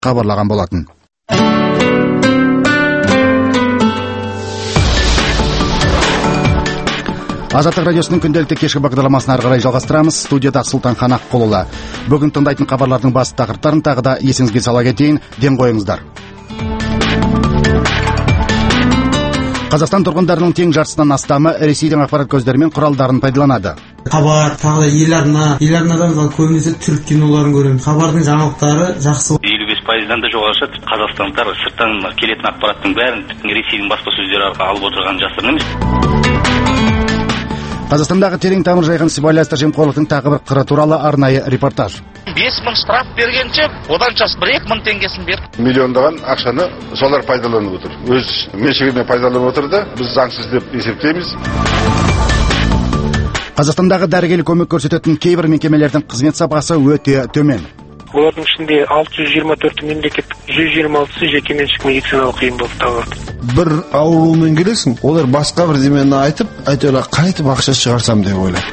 хабарлаған болатын. Азаттық радиосының күнделікті кешкі бағдарламасын ары қарай жалғастырамыз. Студияда Сұлтанхан Аққұлұлы. Бүгін тыңдайтын хабарлардың басты тақырыптарын тағы да есіңізге сала кетейін, ден қойыңыздар. Қазақстан тұрғындарының тең жартысынан астамы Ресейдің ақпарат көздері мен құралдарын пайдаланады. Хабар, тағы да еларнадан көбінесе түрік киноларын көремін. Хабардың жаңалықтары жақсы. 55%-дан да жоғары қазақстандықтар сырттан келетін ақпараттың бәрін Ресейдің баспасөздері арқылы алып отырған жасырын емес. Қазақстандағы терең тамыр жайған сыбайлас жемқорлықтың тағы бір қыры туралы арнайы репортаж. 5.000 штраф бергенше, одан час 1-2 мың теңгесін берді. Миллиондаған ақшаны солар пайдаланып отыр. Өз меншігіне пайдаланып отырды. Біз заңсыз деп есептейміз. Қазақстандағы дәрігерлік көмек көрсететін кейбір мекемелердің қызмет сапасы өте төмен. Олардың ішінде 624 мемлекеттік, 126 жекеменшік медициналық ұйым болып табылады. Бір аурумен келесің, олар басқа бір демені айтып, әйтеуір қайтып ақша шығарсам деп ойлайды.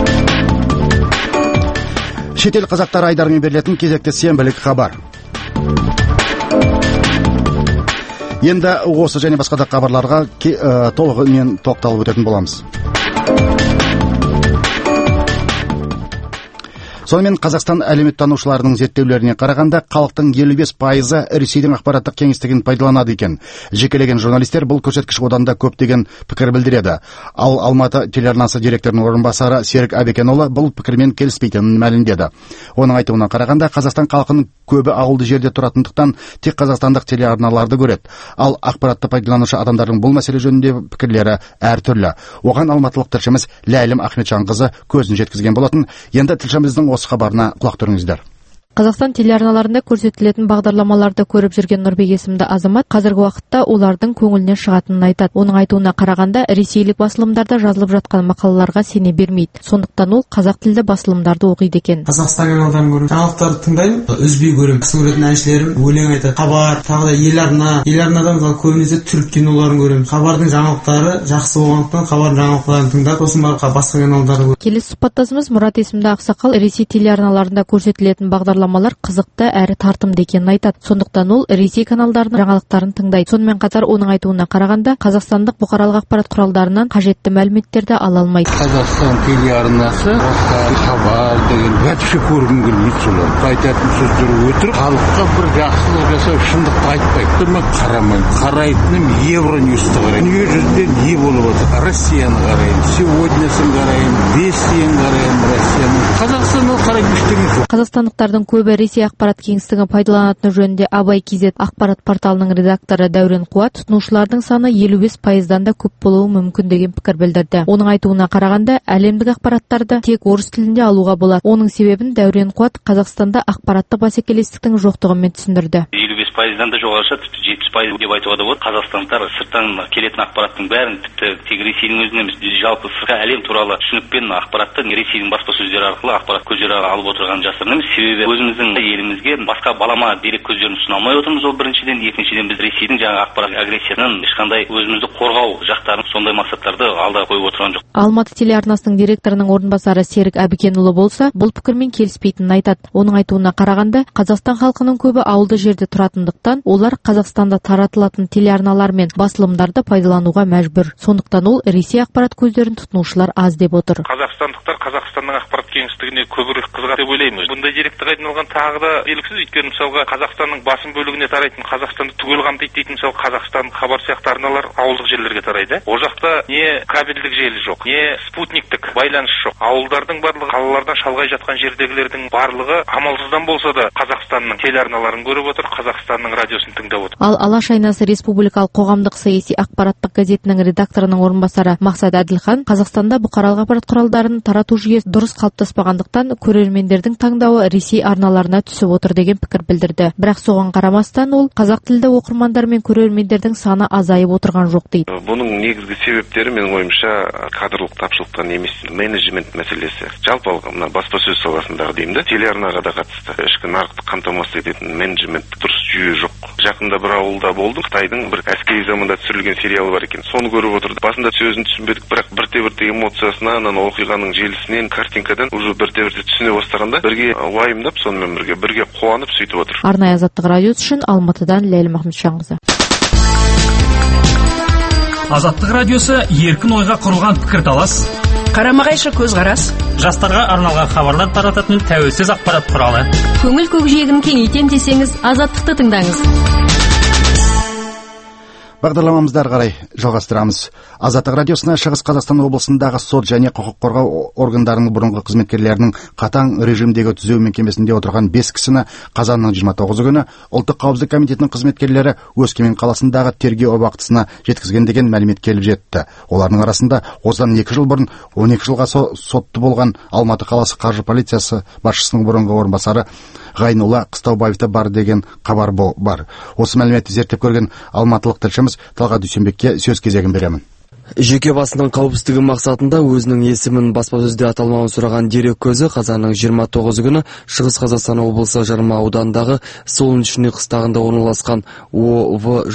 Шетел қазақтары айдарымен берілетін кезекті сенбілік хабар. Енді осы және басқа да хабарларға толығымен тоқталып өтетін боламыз. Сонымен Қазақстан әлеуметтанушыларының зерттеулеріне қарағанда халықтың 55%-ы Ресейдің ақпараттық кеңістігін пайдаланады екен. Жекелеген журналистер бұл көрсеткіш одан да көп деген пікір білдіреді. Ал Алматы телеарнасы директорының орынбасары Серік Әбекенұлы бұл пікірмен келіспейтінін мәлімдеді. Оның айтуына қарағанда Қазақстан халқының көбі ауылды жерде тұратындықтан тек қазақстандық телеарналарды көреді. Ал ақпаратты пайдаланушы адамдардың бұл мәселе жөнінде пікірлері әртүрлі. Оған алматылық тілшіміз Ләйлім Ахметжанқызы көзін жеткізген болатын. Енді тілшіміздің осы хабарына құлақ түріңіздер. Қазақстан телеарналарында көрсетілетін бағдарламаларды көріп жүрген Нұрбек есімді азамат қазіргі уақытта олардың көңілінен шығатынын айтады. Оның айтуына қарағанда, ресейлік басылымдарда жазылып жатқан мақалаларға сене бермейді. Сондықтан ол қазақ тілді басылымдарды оқиды екен. Қазақстан каналдарын көремін, жаңалықтарды тыңдаймын, үзбей көремін. Жақсы көретін әншілерім өлең айтады. Хабар, тағы да еларнадан көбінесе түрік киноларын көремін. Хабардың жаңалықтары жақсы болғандықтан хабардың жаңалықтарын тыңдап, сосын басқа каналдарды көремін. Келесі сұхбаттасымыз Мұрат есімді ақсақал Ресей телеарналарында көрсетілетін бағдарламалар қызықты әрі тартымды екенін айтады. Сондықтан ол Ресей каналдарының жаңалықтарын тыңдайды. Сонымен қатар оның айтуына қарағанда, қазақстандық бұқаралық ақпарат құралдарынан қажетті мәліметтерді ала алмайды. Қазақстан телеарнасы хабар деген вообще көргім келмейді солар. Айтатын сөздері өтірік, халыққа бір жақсылық жасау шындықты айтпайды. Мен қарамаймын. Қарайтыным Евроньюсты қараймын. Дүние жүзінде не болып жатыр? Россияны қараймын. Сегоднясын қараймын. Вестиін қараймын Россияны. Қазақстанды қарайтын ештеңе жоқ. Қазақстандықтардың көбі Ресей ақпарат кеңістігін пайдаланатыны жөнінде Абай KZ ақпарат порталының редакторы Дәурен Қуат тұтынушылардың саны 55%-дан да көп болуы мүмкін деген пікір білдірді. Оның айтуына қарағанда, әлемдік ақпараттарды тек орыс тілінде алуға болады. Оның себебін Дәурен Қуат Қазақстанда ақпараттық бәсекелестіктің жоқтығымен түсіндірді. 55%-дан да жоғары, 70% деп айтуға да болады. Қазақстандықтар сырттан келетін ақпараттың бәрін тіпті тек Ресейдің өзінен емес, жалпы сыртқы әлем туралы түсінікпен ақпаратты Ресейдің баспасөздері арқылы ақпарат көздері алып отырған жасырын емес. Себебі өзіміздің елімізге басқа балама дерек көздерін ұсына алмай отырмыз. Ол біріншіден, екіншіден біз Ресейдің жаңа ақпарат агрессиясынан ешқандай өзімізді қорғау жақтарын сондай мақсаттарды алда қойып отырған жоқ. Алматы телеарнасының директорының орынбасары Серік Әбекенұлы болса, бұл пікірмен келіспейтінін айтады. Оның айтуына қарағанда, Қазақстан халқының көбі ауылды жерде тұратындықтан, олар Қазақстанда таратылатын телеарналар мен басылымдарды пайдалануға мәжбүр. Сондықтан ол Ресей ақпарат көздерін тұтынушылар аз деп отыр. Қазақстандықтар Қазақстанның ақпарат кеңістігіне көбірек қызығады деп ойлаймыз. Бұндай деректі қайдалған тағы да белгісіз. Өйткені мысалға Қазақстанның басым бөлігіне тарайтын, Қазақстанды түгел қамтиды дейтін мысалы Қазақстан хабар сияқты арналар ауылдық жерлерге тарайды. Ол жақта не кабельдік желі жоқ, не спутниктік байланыс жоқ. Ауылдардың барлығы, қалалардан шалғай жатқан жердегілердің барлығы амалсыздан болса да Қазақстанның телеарналарын көріп отыр, Қазақстанның радиосын тыңдап отыр. Ал Алаш айнасы республикалық қоғамдық саяси ақпараттық газетінің редакторының орынбасары Мақсат Әділхан Қазақстанда бұқаралық ақпарат құралдарын тарату жүйесі дұрыс қалыптаспағандықтан көрермендердің таңдауы Ресей арналарына түсіп отыр деген пікір білдірді. Бірақ соған қарамастан ол қазақ тілді оқырмандар мен көрермендердің саны азайып отырған жоқ дейді. Бұның негізгі себептері менің ойымша кадрлық тапшылықтан емес, менеджмент мәселесі. Жалпы алғанда баспасөз саласындағы деймін, телеарнаға да қатысты. Ішкі нарықты қамтамасыз ететін менеджмент дұрыс жүйе жоқ. Жақында бір ауылда болдым, Қытайдың бір әскери заманда түсірілген сериалы бар екен. Соны көріп отырдық. Басында сөзін түсінбедік, бірақ бірте-бірте эмоциясынан, оқиғаның желісінен, картинкадан уже бірте-бірте түсіне бастағанда бірге уайымдап, сонымен бірге қуанып сөйтіп отыр. Арнайы Азаттық радиосы үшін Алматыдан Ләйлі Махметжанқызы. Азаттық радиосы еркін ойға құрылған пікірталас, қарама-қайшы көзқарас, жастарға арналған хабарлар тарататын тәуелсіз ақпарат құралы. Көңіл көкжиегін кеңейтем десеңіз, Азаттықты тыңдаңыз. Бағдарламамызды ары қарай жалғастырамыз. Азаттық радиосына Шығыс Қазақстан облысындағы сот және құқық қорғау органдарының бұрынғы қызметкерлерінің қатаң режимдегі түзеу мекемесінде отырған 5 кісіні қазанның 29 күні Ұлттық қауіпсіздік комитетінің қызметкерлері Өскемен қаласындағы тергеу абақтысына жеткізген деген мәлімет келіп жетті. Олардың арасында осыдан 2 жыл бұрын 12 жылға сотты болған Алматы қаласы қаржы полициясы басшысының бұрынғы орынбасары Ғайнулла Қыстаубаевта бар деген хабар бар. Осы мәліметті зерттеп көрген алматылық тілшіміз Талғат Дүйсенбекке сөз кезегін беремін. Жеке басының қауіпсіздігі мақсатында өзінің есімін баспасөзде аталмауын сұраған дерек көзі қазанның 29 күні Шығыс Қазақстан облысы Жарма ауданындағы Солнечный қыстағында орналасқан ОВ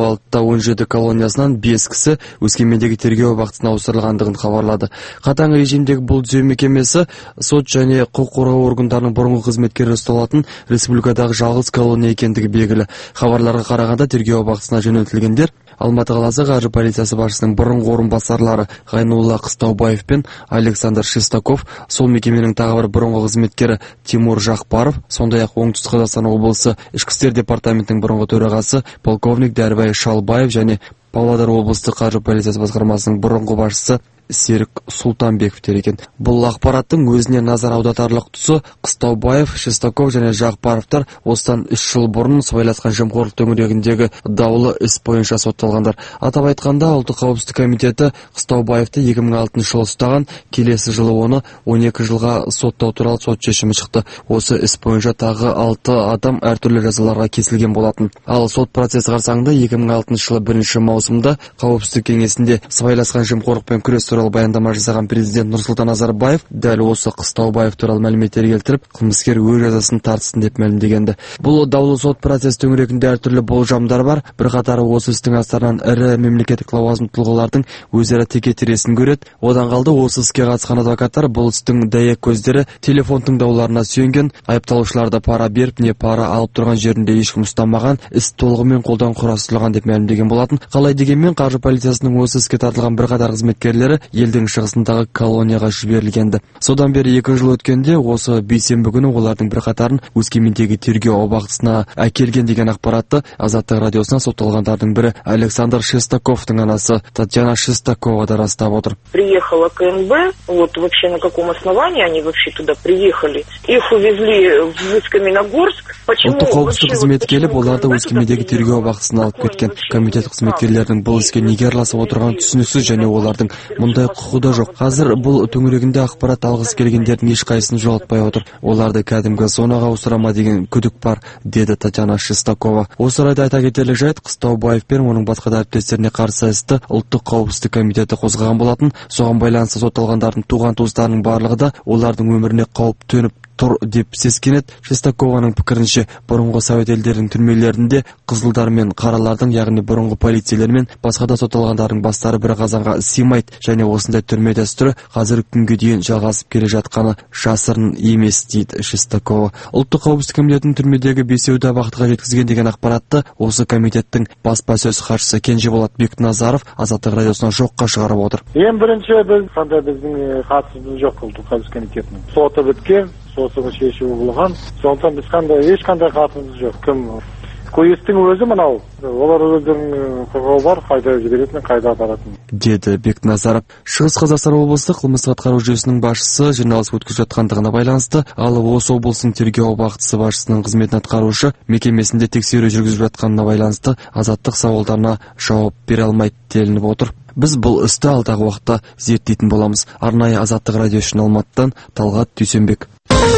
156-17 колониясынан 5 кісі Өскемендегі тергеу абақтысына ауыстырылғандығын хабарлады. Қатаң режимдегі бұл түзеу мекемесі сот және құқық қорғау органдарының бұрынғы қызметкері ұсталатын республикадағы жалғыз колония екендігі белгілі. Хабарларға қарағанда тергеу абақтысына жөнелтілгендер Алматы қаласы қаржы полициясы басшысының бұрынғы орынбасарлары Ғайнулла Қыстаубаев пен Александр Шестаков, сол мекеменің тағы бір бұрынғы қызметкері Тимур Жақпаров, сондай-ақ Оңтүстік Қазақстан облысы Ішкі істер департаментінің бұрынғы төрағасы полковник Дәрбай Шалбаев және Павлодар облыстық қаржы полициясы басқармасының бұрынғы басшысы Серік Сұлтанбековтер екен. Бұл ақпараттың өзіне назар аудартарлық тұсы Қыстаубаев, Шестаков және Жақпаровтар осыдан 3 жыл бұрын сыбайласқан жемқорлық төңірегіндегі даулы іс бойынша сотталғандар. Атап айтқанда, Ұлттық қауіпсіздік комитеті Қыстаубаевты 2006 жылы ұстаған, келесі жылы оны 12 жылға соттау туралы сот шешімі шықты. Осы іс бойынша тағы 6 адам әртүрлі жазаларға кесілген болатын. Ал сот процесі қарсаңында 2006 жылы 1 маусымда Қауіпсіздік кеңесінде сыбайласқан жемқорлықпен күрес туралы баяндама жасаған президент Нұрсұлтан Назарбаев дәл осы Қыстаубаев туралы мәліметтер келтіріп, қылмыскер өз жазасын тартсын деп мәлімдегенді. Бұл даулы сот процесі төңірегінде әртүрлі болжамдар бар. Бірқатары осы істің астарынан ірі мемлекеттік лауазымды тұлғалардың өзара теке-тіресін көреді. Одан қалды осы іске қатысқан адвокаттар бұл істің дәйек көздері телефон тыңдауларына сүйенген, айыпталушыларды пара беріп не пара алып тұрған жерінде ешкім ұстамаған, іс толығымен қолдан құрастырылған деп мәлімдеген болатын. Қалай дегенмен қаржы полициясының осы іске тартылған бірқатар қызметкерлері елдің шығысындағы колонияға жіберілгенді. Содан бері 2 жыл өткенде осы бейсенбі күні олардың бірқатарын Өскемендегі тергеу абақтысына әкелген деген ақпаратты Азаттық радиосына сотталғандардың бірі Александр Шестаковтың анасы Татьяна Шестакова да растап отыр. Приехала КНБ, вот вообще на каком основании они вообще туда приехали. Их увезли в Каменогорск. Ұлттық қауіпсіздік қызметі келіп, оларды Өскемендегі тергеу абақтысына алып кеткен. Комитет қызметкерлерінің бұл іске неге араласып отырған түсініксіз және олардың мұндай құқығы да жоқ. Қазір бұл төңірегінде ақпарат алғысы келгендердің ешқайсысын жоғалтпай отыр. Оларды кәдімгі зонаға ауыстырама деген күдік бар, деді Татьяна Шестакова. Осы орайда айта кетерлік жайт, Қыстаубаев пен оның басқа да әріптестеріне қарсы істі Ұлттық қауіпсіздік комитеті қозғаған болатын. Соған байланысты сотталғандардың туған-туыстарының барлығы да олардың өміріне қауіп төніп тұр деп сескенеді. Шестакованың пікірінше, бұрынғы совет елдерінің түрмелерінде қызылдар мен қаралардың, яғни бұрынғы полицейлер мен басқа да сотталғандардың бастары бір қазанға сыймайды және осындай түрме дәстүрі қазіргі күнге дейін жалғасып келе жатқаны жасырын емес, дейді Шестакова. Ұлттық қауіпсіздік комитетінің түрмедегі 5-еуді абақтыға жеткізген деген ақпаратты осы комитеттің баспасөз хатшысы Кенжеболат Бекназаров Азаттық радиосына жоққа шығарып отыр. Ең бірінші біздің қатысымыз жоқ Ұлттық қауіпсіздік комитетінің. Соты біткен, сотының шешуі болған. Сондықтан біз ешқандай қатысымыз жоқ. Кім Көйістің өзі мынау, олар өздерінің құқығы бар, қайда жіберетін, қайда апаратын, деді Бекназаров. Шығыс Қазақстан облыстық қылмыстық атқару жүйесінің басшысы жиналыс өткізіп жатқандығына байланысты, ал осы облыстың тергеу абақтысы басшысының қызметін атқарушы мекемесінде тексеру жүргізіп жатқанына байланысты Азаттық сауалдарына жауап бере алмайды делініп отыр. Біз бұл істі алдағы уақытта зерттейтін боламыз. Арнайы Азаттық радио үшін Алматыдан Талғат Дүйсенбек.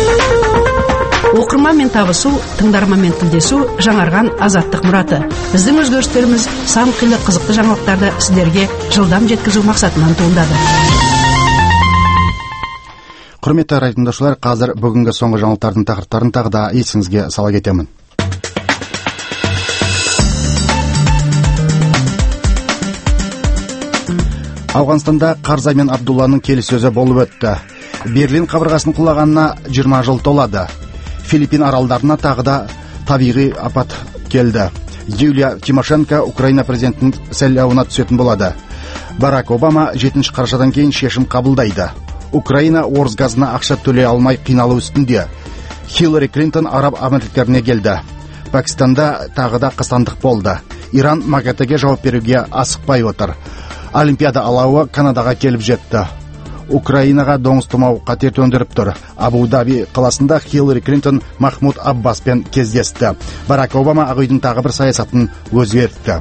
Оқырманмен табысу, тыңдарманмен тілдесу жаңарған Азаттық мұраты. Біздің өзгерістеріміз сан қилы қызықты жаңалықтарды сіздерге жылдам жеткізу мақсатынан туындады. Құрметті радиотыңдаушылар, қазір бүгінгі соңғы жаңалықтардың тақырыптарын тағы да есіңізге сала кетемін. Ауғанстанда Карзай мен Абдулланың келіссөзі болып өтті. Берлин қабырғасын құлағанына 20 жыл толады. Филиппин аралдарына тағы да табиғи апат келді. Юлия Тимошенко Украина президентінің сайлауына түсетін болады. Барак Обама 7 қарашадан кейін шешім қабылдайды. Украина орыс газына ақша төлей алмай қиналу үстінде. Хиллари Клинтон Араб Амирліктеріне келді. Пакистанда тағы да қастандық болды. Иран МАГАТЭге жауап беруге асықпай отыр. Олимпиада алауы Канадаға келіп жетті. Украинаға доңыз тұмау қатер төндіріп тұр. Абу-Даби қаласында Хиллари Клинтон Махмуд Аббаспен кездесті. Барак Обама Ақ үйдің тағы бір саясатын өзгертті.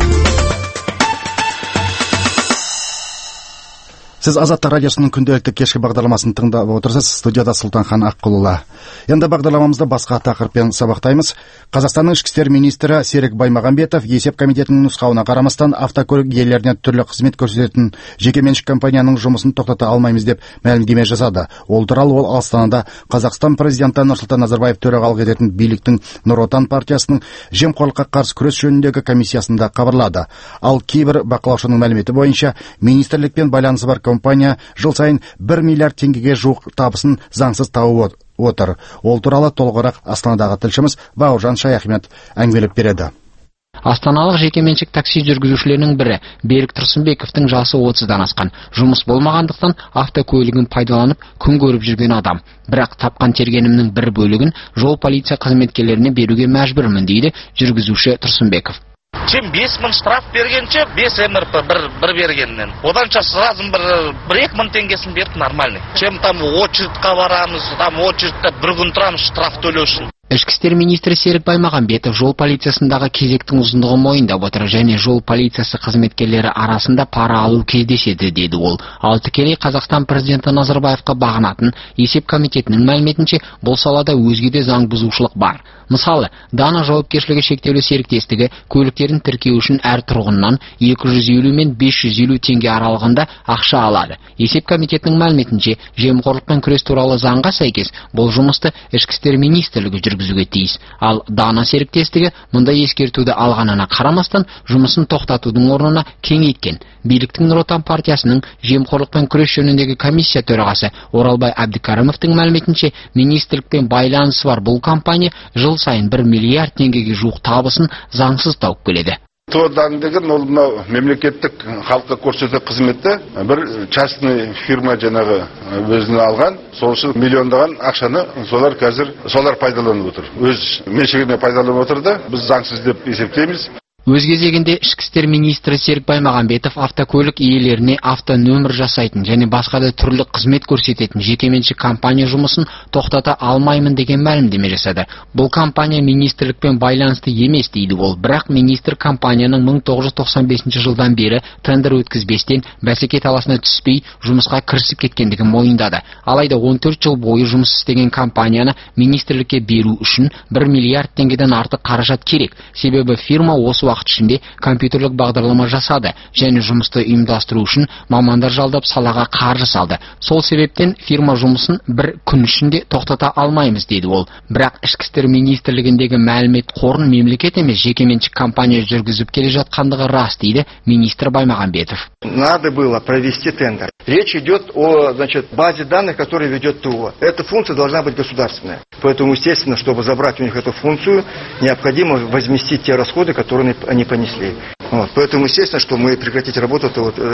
Сіз Азаттық радиосының күнделікті кешкі бағдарламасын тыңдап отырсыз. Студияда Сұлтанхан Аққұлұлы. Енді бағдарламамызды басқа тақырыппен сабақтаймыз. Қазақстанның ішкі істер министрі Серік Баймағамбетов есеп комитетінің нұсқауына қарамастан автокөлік иелеріне түрлі қызмет көрсететін жекеменшік компанияның жұмысын тоқтата алмаймыз деп мәлімдеме жасады. Ол туралы ол Астанада Қазақстан президенті Нұрсұлтан Назарбаев төрағалық ететін биліктің Нұр Отан партиясының жемқорлыққа қарсы күрес жөніндегі комиссиясында хабарлады. Ал кейбір бақылаушының мәліметі бойынша министрлікпен байланысы бар компания жыл сайын 1 миллиард теңгеге жуық табысын заңсыз тауып отыр. Ол туралы толығырақ Астанадағы тілшіміз Бауыржан Шаяхмет әңгімелеп береді. Астаналық жекеменшік такси жүргізушілерінің бірі Берік Тұрсынбековтың жасы 30-дан асқан. Жұмыс болмағандықтан автокөлігін пайдаланып күн көріп жүрген адам. Бірақ тапқан тергенімнің бір бөлігін жол полиция қызметкерлеріне беруге мәжбүрмін дейді жүргізуші Тұрсынбеков. Чем 5 мың штраф бергенше 5 МРП бір бергеннен. Оданша сразу бір 2 мың теңгесін берді нормальный. Чем там очередьқа барамыз, там очередьте бір күн тұрамыз штраф төлеу үшін. Ішкі істер министрі Серік Баймағамбетов жол полициясындағы кезектің ұзындығын мойындап отыр және жол полициясы қызметкерлері арасында пара алу кездеседі деді ол. Ал тікелей Қазақстан президенті Назарбаевқа бағынатын есеп комитетінің мәліметінше бұл салада өзге де заң бұзушылық бар. Мысалы, Дана жауапкершілігі шектеулі серіктестігі көліктерін тіркеу үшін әр тұрғыннан 250 мен 550 теңге аралығында ақша алады. Есеп комитетінің мәліметінше жемқорлықпен күрес туралы заңға сәйкес бұл жұмысты ішкі істер министрлігі жүргізуге тиіс. Ал Дана серіктестігі мұндай ескертуді алғанына қарамастан жұмысын тоқтатудың орнына кеңейткен. Биліктің Нұр Отан партиясының жемқорлықпен күрес жөніндегі комиссия төрағасы Оралбай Әбдікәрімовтің мәліметінше министрлікпен байланысы бар бұл компания жыл сайын 1 миллиард теңгеге жуық табысын заңсыз тауып келеді. Тодан деген ол мемлекеттік халыққа көрсету қызметті бір частный фирма жаңағы өзіне алған, сол үшін миллиондаған ақшаны солар қазір пайдаланып отыр. Өз меншігіне пайдаланып отыр да, біз заңсыз деп есептейміз. Өз кезегінде ішкі істер министрі Серік Баймағамбетов автокөлік иелеріне автонөмір жасайтын және басқа да түрлі қызмет көрсететін жекеменшік компания жұмысын тоқтата алмаймын деген мәлімдеме жасады. Бұл компания министрлікпен байланысты емес дейді ол, бірақ министр компанияның 1995 жылдан бері тендер өткізбестен бәсеке таласына түспей жұмысқа кірісіп кеткендігін мойындады. Алайда 14 жыл бойы жұмыс істеген компанияны министрлікке беру үшін 1 миллиард теңгеден артық қаражат керек. Себебі фирма осы уақыт ішінде компьютерлік бағдарлама жасады және жұмысты ұйымдастыру үшін мамандар жалдап салаға қаржы салды. Сол себептен фирма жұмысын 1 күн ішінде тоқтата алмаймыз деді ол. Бірақ ішкі істер министрлігіндегі мәлімет қорын мемлекет емес жекеменшік компания жүргізіп келе жатқандығы рас дейді министр Баймағамбетов. Надо было провести тендер. Речь идет о, базе данных, которую ведет ТО. Эта функция должна быть государственная. Поэтому, естественно, чтобы забрать у них эту функцию, необходимо возместить те расходы, которые они понесли. Поэтому, естественно, что мы прекратить работу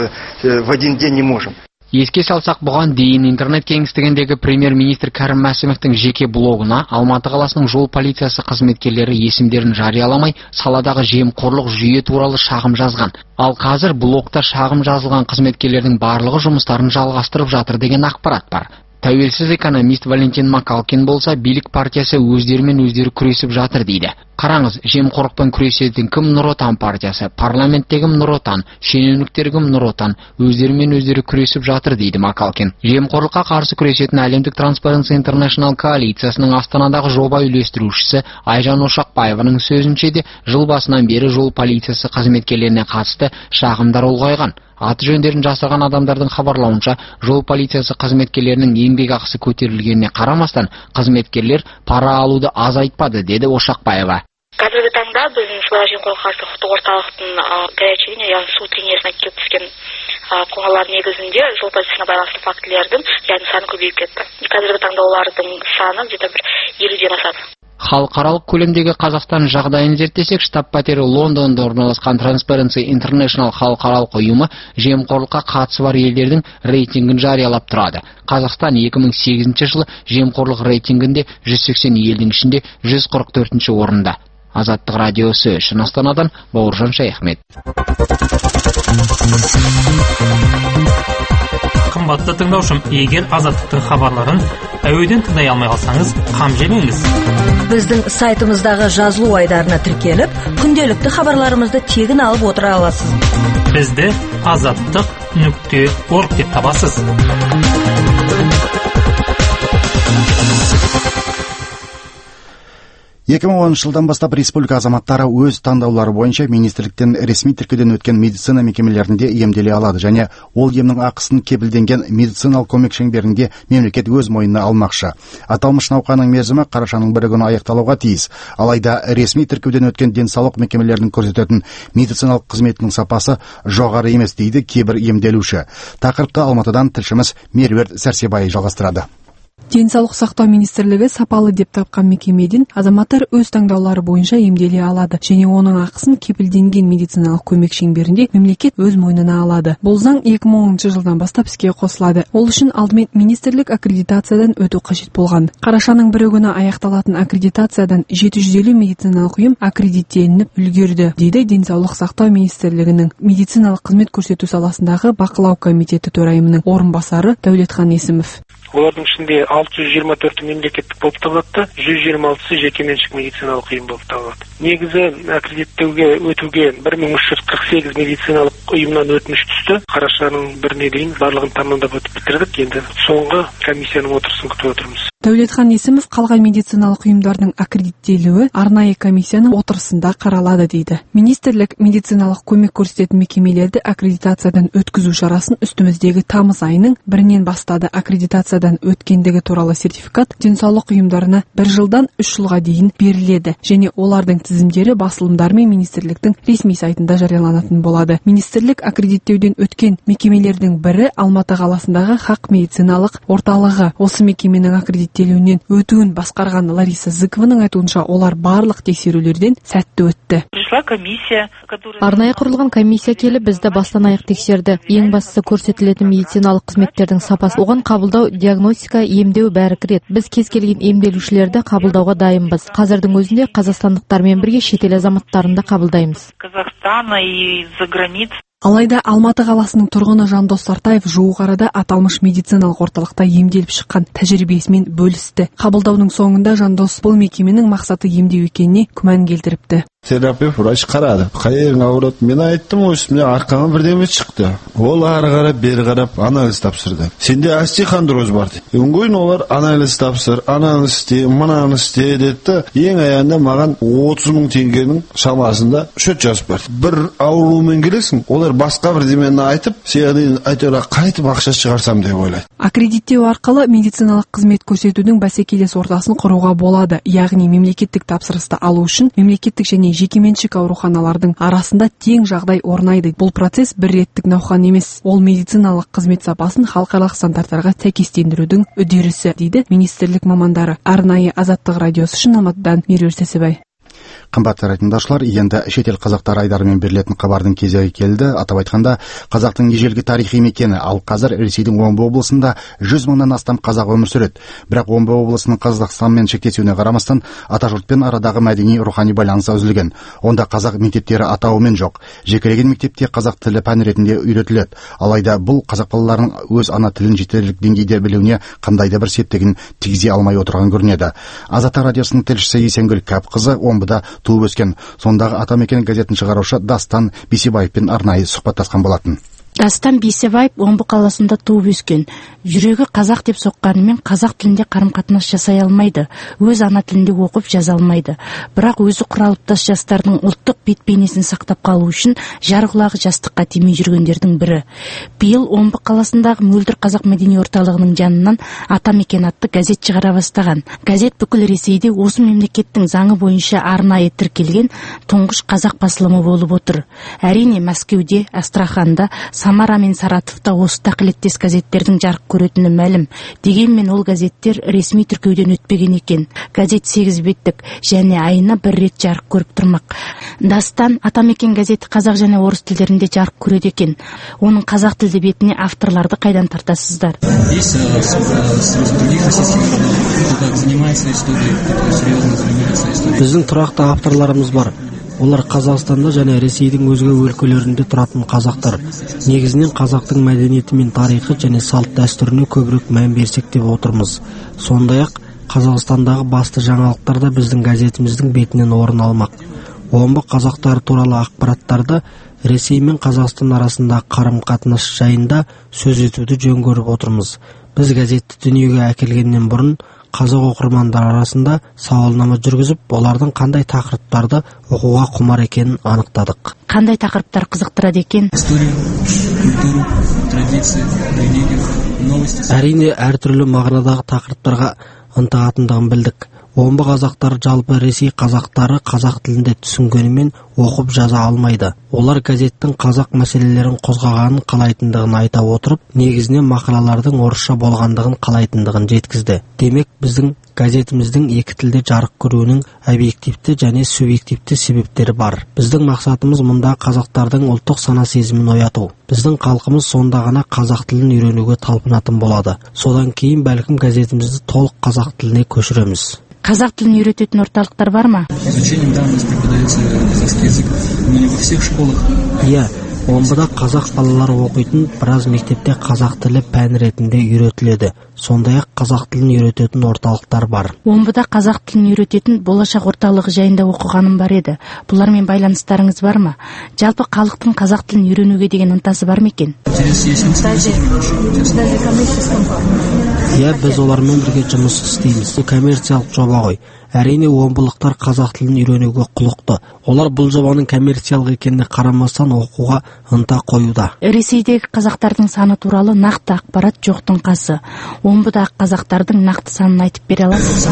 в один день не можем. Еске салсақ, бұған дейін интернет кеңістігіндегі премьер-министр Кәрім Мәсімовтің жеке блогына Алматы қаласының жол полициясы қызметкерлері есімдерін жарияламай саладағы жемқорлық жүйе туралы шағым жазған. Ал қазір блогта шағым жазылған қызметкерлердің барлығы жұмыстарын жалғастырып жатыр деген ақпарат бар. Тәуелсіз экономист Валентин Макалкин болса, билік партиясы өздерімен өздері күресіп жатыр дейді. Қараңыз, жемқорлықпен күресетін кім? Нұр Отан партиясы, парламенттегі Нұр Отан, шенеуніктері Нұр Отан, өздерімен өздері күресіп жатыр дейді Макалкин. Жемқорлыққа қарсы күресетін әлемдік Transparency International коалициясының Астанадағы жоба үйлестірушісі Айжан Ошақбаеваның сөзінше де жыл басынан бері жол полициясы қызметкерлеріне қатысты шағымдар ұлғайған. Аты жөндерін жасырған адамдардың хабарлауынша, жол полициясы қызметкерлерінің еңбек ақысы көтерілгеніне қарамастан, қызметкерлер пара алуды азайтпады, деді Ошақбаева. Қазіргі таңда біздің сыбайлас жемқорлыққа қарсы құқықтық орталықтың горячая линия, яғни су линиясына келіп түскен қоңыраулар негізінде жол полициясына байланысты фактілердің яғни саны көбейіп кетті. Қазіргі таңда олардың саны где-то бір 50-ден асады. Халықаралық көлемдегі Қазақстан жағдайын зерттесек, штаб-пәтері Лондонда орналасқан Transparency International халықаралық ұйымы жемқорлыққа қатысы бар елдердің рейтингін жариялап тұрады. Қазақстан 2008 жылы жемқорлық рейтингінде 180 елдің ішінде 144 орында. Азаттық радиосы үшін Астанадан Бауыржан Шайахмет. Қымбатты тыңдаушым, егер Азаттықтың хабарларын әуеден тыңдай алмай қалсаңыз, қам жемеңіз. Біздің сайтымыздағы жазылу айдарына тіркеліп, күнделікті хабарларымызды тегін алып отыра аласыз. Бізді azаттық.org деп табасыз. 2010 жылдан бастап республика азаматтары өз таңдаулары бойынша министрліктен ресми тіркеуден өткен медицина мекемелерінде емделе алады және ол емнің ақысын кепілденген медициналық көмек шеңберінде мемлекет өз мойнына алмақшы. Аталмыш науқанның мерзімі қарашаның 1 күні аяқталуға тиіс. Алайда ресми тіркеуден өткен денсаулық мекемелерінің көрсететін медициналық қызметінің сапасы жоғары емес дейді кейбір емделуші. Тақырыпты Алматыдан тілшіміз Меруерт Сәрсебай жалғастырады. Денсаулық сақтау министрлігі сапалы деп тапқан мекемеден азаматтар өз таңдаулары бойынша емделе алады және оның ақысын кепілденген медициналық көмек шеңберінде мемлекет өз мойнына алады. Бұл заң 2010 жылдан бастап іске қосылады. Ол үшін алдымен министрлік аккредитациядан өту қажет болған. Қарашаның 1 күні аяқталатын аккредитациядан 750 медициналық ұйым аккредиттелініп үлгерді, дейді денсаулық сақтау министрлігінің медициналық қызмет көрсету саласындағы бақылау комитеті төрайымының орынбасары Дәулетхан Есімов. Олардың ішінде 624 мемлекеттік болып табылады, 126 жекеменшік медициналық ұйым болып табылады. Негізі аккредиттеуге өтуге 1348 медициналық ұйымнан өтініш түсті. Қарашаның 1-іне дейін барлығын тамамдап өтіп бітірдік. Енді соңғы комиссияның отырысын күтіп отырмыз. Дәулетхан Есімов қалған медициналық ұйымдардың аккредиттелуі арнайы комиссияның отырысында қаралады дейді. Министрлік медициналық көмек көрсететін мекемелерді аккредитациядан өткізу шарасын үстіміздегі тамыз айының 1-нен бастады. Аккредитациядан өткендігі туралы сертификат денсаулық ұйымдарына 1 жылдан 3 жылға дейін беріледі және олардың тізімдері басылымдар мен министрліктің ресми сайтында жарияланатын болады. Министрлік аккредиттеуден өткен мекемелердің бірі Алматы қаласындағы Хақ медициналық орталығы. Осы мекеменің аккредиттелуінен өтуін басқарған Лариса Зыкованың айтуынша олар барлық тексерулерден сәтті өтті. Арнайы құрылған комиссия келіп бізді бастан аяқ тексерді. Ең бастысы көрсетілетін медициналық қызметтердің сапасы. Оған қабылдау, диагностика, емдеу бәрі кіреді. Біз кез келген емделушілерді қабылдауға дайынбыз. Қазірдің өзінде қазақстандықтармен бірге шетел азаматтарын да қабылдаймыз. Алайда Алматы қаласының тұрғыны Жандос Сартаев жуық арада аталмыш медициналық орталықта емделіп шыққан тәжірибесімен бөлісті. Қабылдаудың соңында Жандос бұл мекеменің мақсаты емдеу екеніне күмән келтіріпті. Терапевт врач қарады. Қай жерің ауырады? Мен айттым, осымен арқаңа бірдеме шықты. Ол ары қарап, бері қарап анализ тапсырды. Сенде остеохондроз бар дейді. Өңгөйін олар анализ тапсыр, ананы істе, мынаны істе деді. Ең аяғында маған 30 000 теңгенің шамасында шөт жазып берді. Бір аурумен келесің, олар басқа бірдемені айтып, сен айтыра қайтып ақша шығарсам деп ойлайды. Аккредиттеу арқылы медициналық қызмет көрсетудің бәсекелес ортасын құруға болады. Яғни мемлекеттік тапсырысты алу үшін мемлекеттік және жекеменшік ауруханалардың арасында тең жағдай орнайды. Бұл процесс бір реттік науқан емес. Ол медициналық қызмет сапасын халықаралық стандарттарға сәйкестендірудің үдерісі, дейді министрлік мамандары. Арнайы Азаттық радиосы үшін Алматыдан Меруерт Сәрсебай. Қымбатты тыңдаушылар, енді шетел қазақтар айдарымен берілетін хабардың кезегі келді. Атап айтқанда, қазақтың ежелгі тарихи мекені, ал қазір Ресейдің Омбы облысында 100 мыңнан астам қазақ өмір сүреді. Бірақ Омбы облысының Қазақстанмен шектесуіне қарамастан атажұртпен арадағы мәдени рухани байланысы үзілген. Онда қазақ мектептері атауымен жоқ. Жекелеген мектепте қазақ тілі пән ретінде үйретіледі. Алайда бұл қазақ балаларының өз ана тілін жетерлік деңгейде білуіне қандай да бір септігін тигізе алмай отырған көрінеді. Азаттық радиосының тілшісі Есенгүл Кәпқызы Омбыда туып өскен. Сондағы атамекен газетін шығарушы Дастан Бейсебаевпен арнайы сұхбаттасқан болатын. Дастан Бейсебаев Омбы қаласында туып өскен. Жүрегі қазақ деп соққанымен қазақ тілінде қарым-қатынас жасай алмайды. Өз ана тілінде оқып жаза алмайды. Бірақ өзі құралыптас жастардың ұлттық бет-бейнесін сақтап қалу үшін жарғылағы жастыққа тимей жүргендердің бірі. Биыл Омбы қаласындағы Мөлдір қазақ мәдени орталығының жанынан Атамекен атты газет шығара бастаған. Газет бүкіл Ресейде осы мемлекеттің заңы бойынша арнайы тіркелген тұңғыш қазақ басылымы болып отыр. Әрине Мәскеуде, Астраханда, Самара мен Саратовта осы тақылеттес газеттердің жарық көретіні мәлім. Дегенмен ол газеттер ресми тіркеуден өтпеген екен. Газет 8 беттік және айына 1 рет жарық көріп тұрмақ. Дастан Атамекен газеті қазақ және орыс тілдерінде жарық көреді екен. Оның қазақ тілді бетіне авторларды қайдан тартасыздар? Біздің тұрақты авторларымыз бар. Олар Қазақстанда және Ресейдің өзге өлкелерінде тұратын қазақтар. Негізінен қазақтың мәдениеті мен тарихы және салт дәстүріне көбірек мән берсек деп отырмыз. Сондай-ақ Қазақстандағы басты жаңалықтар да біздің газетіміздің бетінен орын алмақ. Омбы қазақтары туралы ақпараттарды Ресей мен Қазақстан арасында қарым-қатынас жайында сөз етуді жөн көріп отырмыз. Біз газетті дүниеге әкелгеннен бұрын қазақ оқырмандар арасында сауалнама жүргізіп, олардың қандай тақырыптарды оқуға құмар екенін анықтадық. Қандай тақырыптар қызықтырады екен? Әрине, әртүрлі мағынадағы тақырыптарға ынтығатындығын білдік. Омбы қазақтар жалпы Ресей қазақтары қазақ тілінде түсінгенімен оқып жаза алмайды. Олар газеттің қазақ мәселелерін қозғағанын қалайтындығын айта отырып, негізінен мақалалардың орысша болғандығын қалайтындығын жеткізді. Демек, біздің газетіміздің екі тілде жарық көруінің объективті және субъективті себептері бар. Біздің мақсатымыз мұнда қазақтардың ұлттық сана сезімін ояту. Біздің халқымыз сонда ғана қазақ тілін үйренуге талпынатын болады. Содан кейін бәлкім газетімізді толық қазақ тіліне көшіреміз. Қазақ тілін үйрететін орталықтар бар ма? Иә, Омбыда қазақ балалары оқитын біраз мектепте қазақ тілі пән ретінде үйретіледі. Сондай-ақ қазақ тілін үйрететін орталықтар бар. Омбыда қазақ тілін үйрететін болашақ орталығы жайында оқығаным бар еді. Бұлармен байланыстарыңыз бар ма? Жалпы халықтың қазақ тілін үйренуге деген ынтасы бар ма екен? Иә, біз олармен бірге жұмыс істейміз. Коммерциялық жоба ғой. Әрине, омбылықтар қазақ тілін үйренуге құлықты. Олар бұл жобаның коммерциялық екеніне қарамастан оқуға ынта қоюда. Ресейдегі қазақтардың саны туралы нақты ақпарат жоқтың қасы. Омбыдағы қазақтардың нақты санын айтып бере аласыз?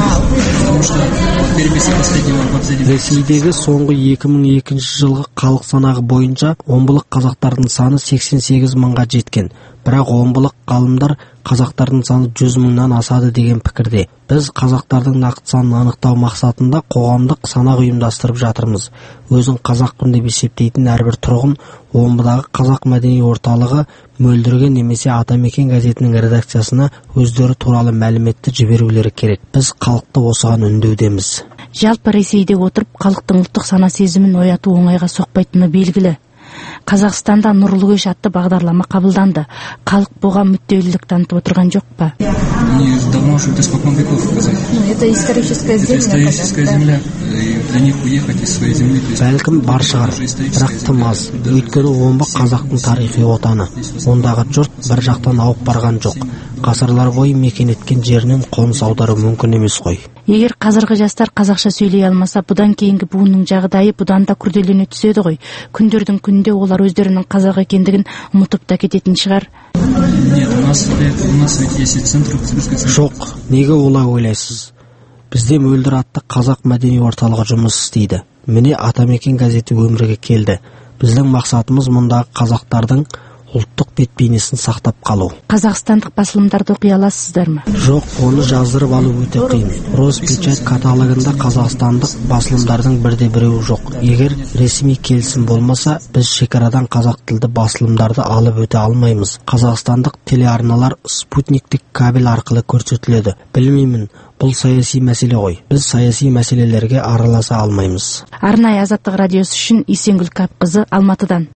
Ресейдегі соңғы 2002 жылғы халық санағы бойынша омбылық қазақтардың саны 88 мыңға жеткен. Бірақ омбылық ғалымдар қазақтардың саны 100 мыңнан асады деген пікірде. Біз қазақтардың нақты санын анықтау мақсатында қоғамдық санақ ұйымдастырып жатырмыз. Өзін қазақпын деп есептейтін әрбір тұрғын Омбыдағы қазақ мәдени орталығы Мөлдірге немесе Атамекен газетінің редакциясына өздері туралы мәліметті жіберулері керек. Біз халықты осыған үндеудеміз. Жалпы Ресейде отырып халықтың ұлттық сана сезімін ояту оңайға соқпайтыны белгілі. Қазақстанда Нұрлы көш атты бағдарлама қабылданды. Халық бұған мүдделілік танытып отырған жоқ па? Это историческая земля. Бәлкім бар шығар, бірақ тым аз. Өйткені Омбы қазақтың тарихи отаны. Ондағы жұрт бір жақтан ауып барған жоқ. Ғасырлар бойы мекен еткен жерінен қоныс аудару мүмкін емес қой. Егер қазіргі жастар қазақша сөйлей алмаса, бұдан кейінгі буынның жағдайы бұдан да күрделене түседі ғой. Күндердің күнінде олар өздерінің қазақ екендігін ұмытып та кететін шығар. Жоқ, неге олай ойлайсыз? Бізде Мөлдір атты қазақ мәдени орталығы жұмыс істейді. Міне Атамекен газеті өмірге келді. Біздің мақсатымыз мұндағы қазақтардың ұлттық бет-бейнесін сақтап қалу. Қазақстандық басылымдарды оқи аласыздар ма? Жоқ, оны жаздырып алу өте қиын. Роспечать каталогында қазақстандық басылымдардың бірде-біреуі жоқ. Егер ресми келісім болмаса, біз шекарадан қазақ тілді басылымдарды алып өте алмаймыз. Қазақстандық телеарналар спутниктік кабель арқылы көрсетіледі. Білмеймін, бұл саяси мәселе ғой. Біз саяси мәселелерге араласа алмаймыз. Арнайы Азаттық радиосы үшін Есенгүл Капқызы, Алматыдан.